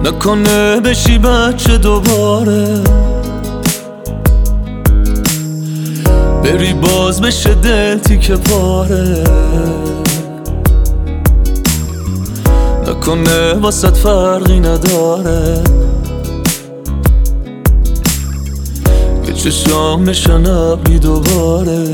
نکنه بشی بچه دوباره، بری باز بشه دل تیکه پاره. نکنه واسط فرقی نداره که چشام بشن ابری دوباره.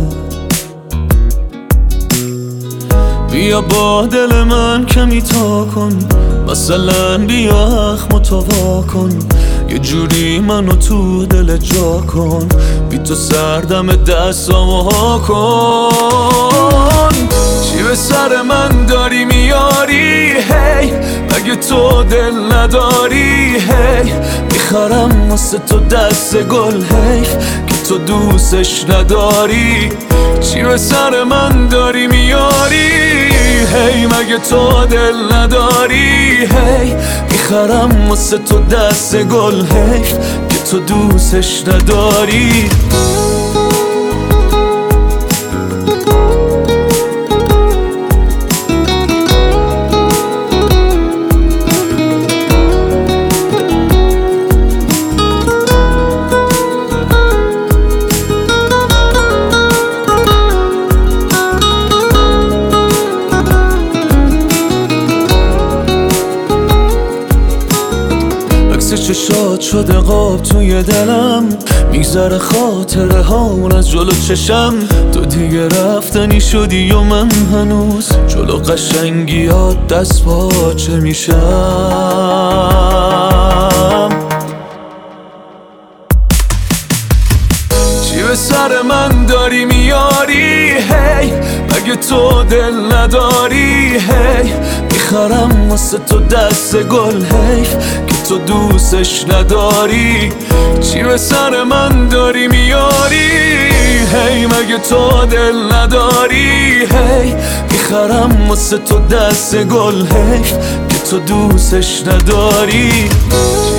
بیا با دل من کمی تا کن، مثلا بیا اخمو تو وا کن، یه جوری منو تو دل جا کن، بی تو سردم دستامو ها کن. چی به سر من داری میاری هی، مگه تو دل نداری هی، میخرم واسه تو دست گل حیف که تو دوستش نداری. چی به سر من داری میاری هی، مگه تو دل نداری هی، میخرم واسه تو دست گل حیف که تو دوستش نداری. چشات شده قاب توی دلم، میگذره خاطره هامون از جلو چشم. تو دیگه رفتنی شدی و من هنوز جلو قشنگیات دست پاچه میشم. چی به سر من داری میاری هی، مگه تو دل نداری هی، میخرم واسه تو دست گل حیف که تو دوستش نداری. چی به سر من داری میاری هی، مگه تو دل نداری هی، میخرم واسه تو دست گل حیف که تو دوستش نداری.